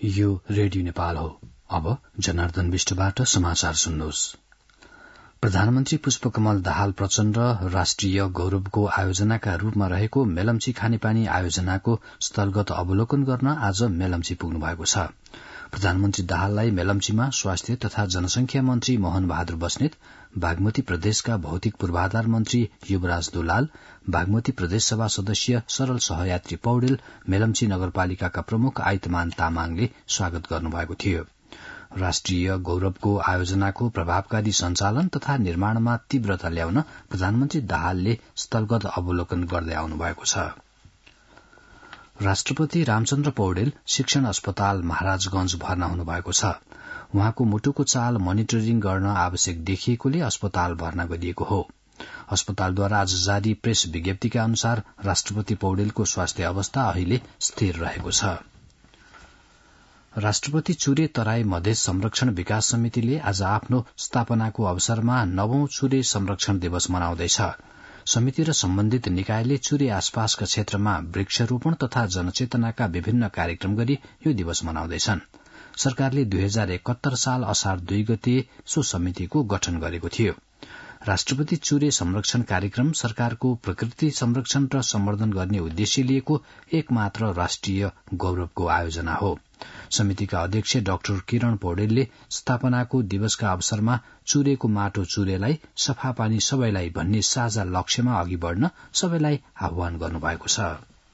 यो रेडियो नेपाल हो। अब जनार्दन विष्टबाट समाचार सुन्नुहोस्। प्रधानमन्त्री पुष्पकमल दाहाल प्रचण्ड राष्ट्रिय गौरवको आयोजनाका रूपमा रहेको मेलम्ची खानेपानी आयोजनाको स्थलगत अवलोकन गर्न आज मेलम्ची पुग्नु भएको छ। प्रधानमन्त्री दाहाललाई मेलम्चीमा स्वास्थ्य तथा जनसंख्या मन्त्री मोहन बहादुर बस्नेत, बागमती प्रदेशका भौतिक पूर्वाधार मन्त्री युवराज दुलाल, बागमती प्रदेश सभा सदस्य सरल सहयात्री पौडेल, मेलम्ची नगरपालिकाका प्रमुख आइतमान तामाङले स्वागत गर्नुभएको थियो। राष्ट्रिय गौरवको आयोजनाको प्रभावकारी सञ्चालन तथा निर्माणमा तीव्रता ल्याउन प्रधानमन्त्री दाहालले स्थलगत अवलोकन गर्दै आउनुभएको छ। राष्ट्रपति रामचन्द्र पौडेल शिक्षण अस्पताल महाराजगंज भर्ना हुनुभएको छ। उहाँको मुटुको चाल मोनिटरिङ गर्न आवश्यक देखिएकोले अस्पताल भर्ना गरिएको हो। अस्पतालद्वारा आज जारी प्रेस विज्ञप्तिका अनुसार राष्ट्रपति पौडेलको स्वास्थ्य अवस्था अहिले स्थिर रहेको छ। राष्ट्रपति चुरे तराई मधेस संरक्षण विकास समितिले आज आफ्नो स्थापनाको अवसरमा 9औं चुरे संरक्षण दिवस मनाउँदैछ। समिति र सम्बन्धित निकायले चुरे आसपासका क्षेत्रमा वृक्षरोपण तथा जनचेतनाका विभिन्न कार्यक्रम गरी यो दिवस मनाउँदैछन्। सरकारले 2071 साल असार 2 गते सो समितिको गठन गरेको थियो। राष्ट्रपति चुरे संरक्षण कार्यक्रम सरकारको प्रकृति संरक्षण र सम्वर्धन गर्ने उद्देश्य लिएको एकमात्र राष्ट्रिय गौरवको आयोजना हो। समितिका अध्यक्ष डाक्टर किरण पौडेलले स्थापनाको दिवसका अवसरमा चुरेको माटो चुरेलाई, सफा पानी सबैलाई भन्ने साझा लक्ष्यमा अघि बढ़न सबैलाई आह्वान गर्नुभएको छ।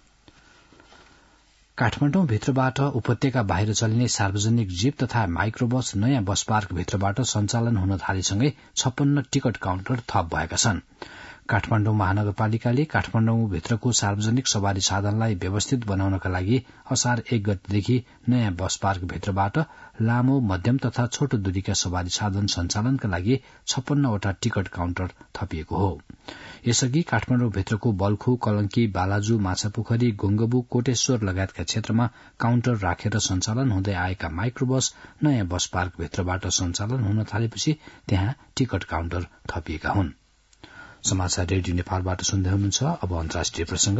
काठमाडौँ भित्रबाट उपत्यका बाहिर चल्ने सार्वजनिक जीप तथा माइक्रोबस नयाँ बस पार्क भित्रबाट सञ्चालन हुन थालेसँगै 56 टिकट काउन्टर थप भएका छन्। काठमाडौँ महानगरपालिकाले काठमाडौँ भित्रको सार्वजनिक सवारी साधनलाई व्यवस्थित बनाउनका लागि असार 1 गतेदेखि नयाँ बस पार्क भित्रबाट लामो, मध्यम तथा छोटो दूरीका सवारी साधन सञ्चालनका लागि 56 वटा टिकट काउन्टर थपिएको हो। यसअघि काठमाडौँ भित्रको बल्खु, कलंकी, बालाजु, माछापोखरी, गुङ्गबु, कोटेश्वर लगायतका क्षेत्रमा काउन्टर राखेर सञ्चालन हुँदै आएका माइक्रोबस नयाँ बस पार्क भित्रबाट सञ्चालन हुन थालेपछि त्यहाँ टिकट काउन्टर थपिएका हुन्। समाचार रेडियो नेपालबाट सुन्दै हुनुहुन्छ। अब अन्तर्राष्ट्रिय प्रसंग।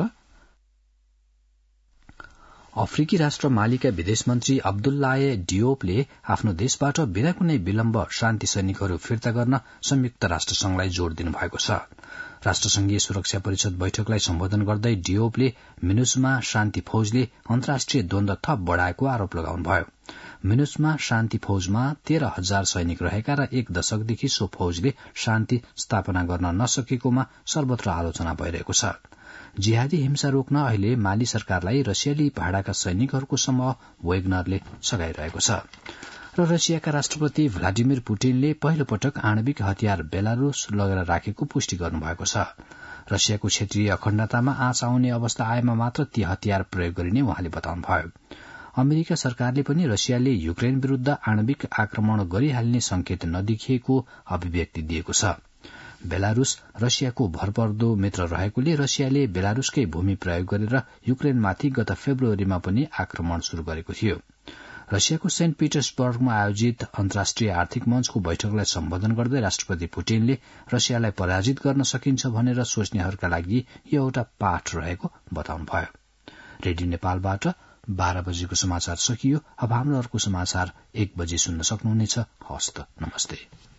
अफ्रिकी राष्ट्र मालीका विदेश मन्त्री अब्दुल्लाह डियोपले आफ्नो देशबाट बिना कुनै विलम्ब शान्ति सैनिकहरू फिर्ता गर्न संयुक्त राष्ट्र संघलाई जोड़ दिनुभएको छ। राष्ट्रसंघीय सुरक्षा परिषद बैठकलाई सम्बोधन गर्दै डियोपले मिनुसमा शान्ति फौजले अन्तर्राष्ट्रिय द्वन्द थप बढ़ाएको आरोप लगाउनुभयो। मिनुसमा शान्ति फौजमा 13,000 सैनिक रहेका र 1 दशकदेखि सो फौजले शान्ति स्थापना गर्न नसकेकोमा सर्वत्र आलोचना भइरहेको छ। जिहादी हिंसा रोक्न अहिले माली सरकारलाई रसियाली भाडाका सैनिकहरूको समूह वेगनरले सघाइरहेको छ र रसियाका राष्ट्रपति भ्लादिमिर पुटिनले पहिलो पटक आणविक हतियार बेलारूस लगेर राखेको पुष्टि गर्नुभएको छ। रसियाको क्षेत्रीय अखण्डतामा आँच आउने अवस्था आएमा मात्र ती हतियार प्रयोग गरिने उहाँले बताउनुभयो। अमेरिका सरकारले पनि रसियाले युक्रेन विरूद्ध आणविक आक्रमण गरिहाल्ने संकेत नदेखिएको अभिव्यक्ति दिएको छ। बेलारूस रसियाको भरपर्दो मित्र रहेकोले रसियाले बेलारूसकै भूमि प्रयोग गरेर युक्रेनमाथि गत फेब्रुअरीमा पनि आक्रमण शुरू गरेको थियो। रसियाको सेन्ट पिटर्सबर्गमा आयोजित अन्तर्राष्ट्रिय आर्थिक मञ्चको बैठकलाई सम्बोधन गर्दै राष्ट्रपति पुटिनले रसियालाई पराजित गर्न सकिन्छ भनेर सोच्नेहरूका लागि यो एउटा पाठ रहेको बताउनुभयो। रेडियो नेपालबाट 12 बजेको समाचार सकियो। अब हाम्रो अर्को समाचार 1 बजे सुन्न सक्नुहुनेछ। हस्त नमस्ते।